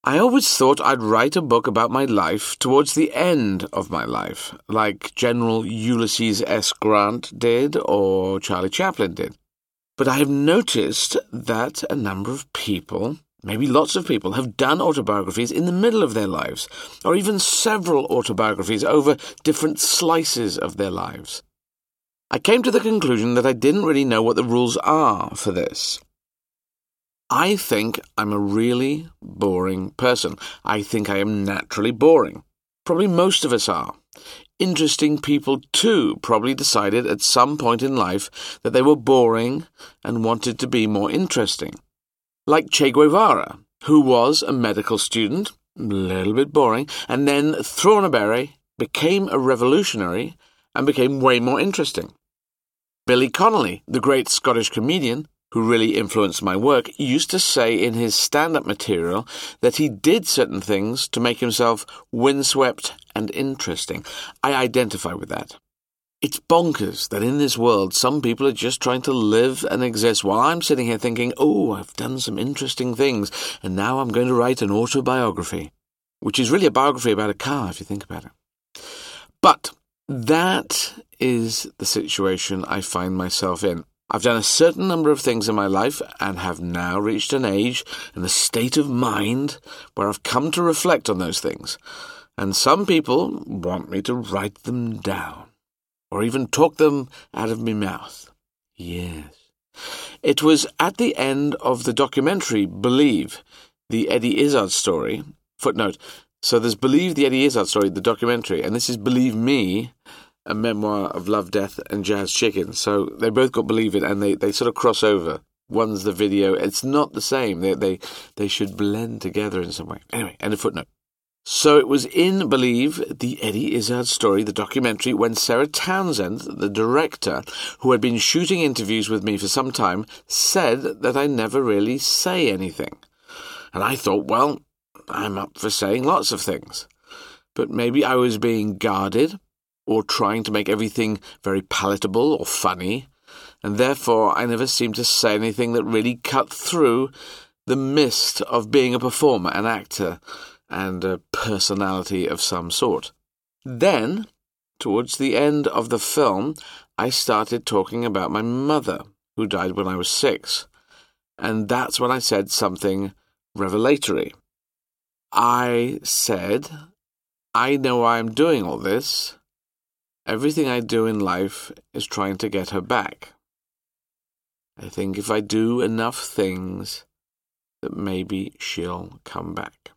I always thought I'd write a book about my life towards the end of my life, like General Ulysses S. Grant did or Charlie Chaplin did. But I have noticed that a number of people, maybe lots of people, have done autobiographies in the middle of their lives, or even several autobiographies over different slices of their lives. I came to the conclusion that I didn't really know what the rules are for this. I think I'm a really boring person. I think I am naturally boring. Probably most of us are. Interesting people, too, probably decided at some point in life that they were boring and wanted to be more interesting. Like Che Guevara, who was a medical student, a little bit boring, and then threw a beret, became a revolutionary, and became way more interesting. Billy Connolly, the great Scottish comedian, who really influenced my work, used to say in his stand-up material that he did certain things to make himself windswept and interesting. I identify with that. It's bonkers that in this world some people are just trying to live and exist while I'm sitting here thinking, oh, I've done some interesting things, and now I'm going to write an autobiography, which is really a biography about a car if you think about it. But that is the situation I find myself in. I've done a certain number of things in my life and have now reached an age and a state of mind where I've come to reflect on those things. And some people want me to write them down or even talk them out of my mouth. Yes. It was at the end of the documentary Believe, the Eddie Izzard story. Footnote. So there's Believe, the Eddie Izzard story, the documentary, and this is Believe Me, a memoir of love, death, and jazz chicken. So they both got Believe It, and they sort of cross over. One's the video. It's not the same. They should blend together in some way. Anyway, end of footnote. So it was in Believe, the Eddie Izzard story, the documentary, when Sarah Townsend, the director, who had been shooting interviews with me for some time, said that I never really say anything. And I thought, well, I'm up for saying lots of things. But maybe I was being guarded, or trying to make everything very palatable or funny, and therefore I never seemed to say anything that really cut through the mist of being a performer, an actor, and a personality of some sort. Then, towards the end of the film, I started talking about my mother, who died when I was 6, and that's when I said something revelatory. I said, I know why I'm doing all this. Everything I do in life is trying to get her back. I think if I do enough things, that maybe she'll come back.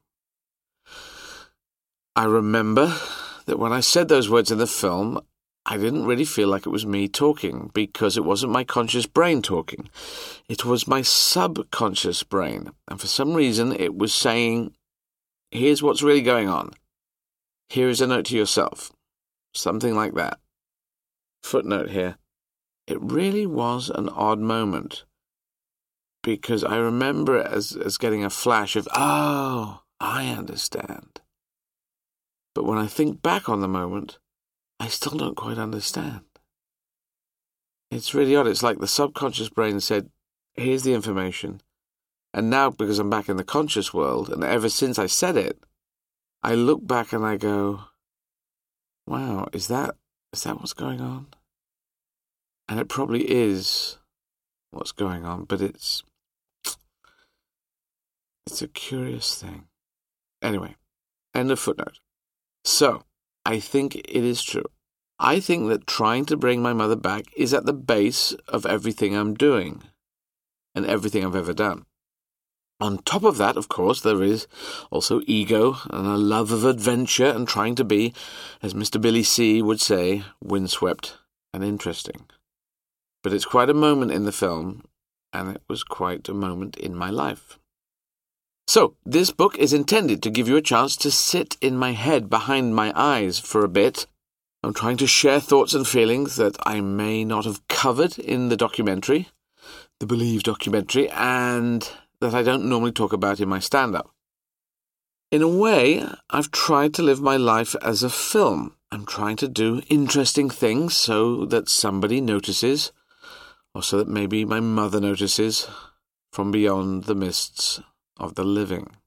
I remember that when I said those words in the film, I didn't really feel like it was me talking, because it wasn't my conscious brain talking. It was my subconscious brain, and for some reason it was saying, here's what's really going on. Here is a note to yourself. Something like that. Footnote here. It really was an odd moment, because I remember it as getting a flash of, oh, I understand. But when I think back on the moment, I still don't quite understand. It's really odd. It's like the subconscious brain said, here's the information. And now, because I'm back in the conscious world, and ever since I said it, I look back and I go, wow, is that what's going on? And it probably is what's going on, but it's a curious thing. Anyway, end of footnote. So, I think it is true. I think that trying to bring my mother back is at the base of everything I'm doing and everything I've ever done. On top of that, of course, there is also ego and a love of adventure and trying to be, as Mr. Billy C. would say, windswept and interesting. But it's quite a moment in the film, and it was quite a moment in my life. So, this book is intended to give you a chance to sit in my head behind my eyes for a bit. I'm trying to share thoughts and feelings that I may not have covered in the documentary, the Believe documentary, and that I don't normally talk about in my stand-up. In a way, I've tried to live my life as a film. I'm trying to do interesting things so that somebody notices, or so that maybe my mother notices, from beyond the mists of the living.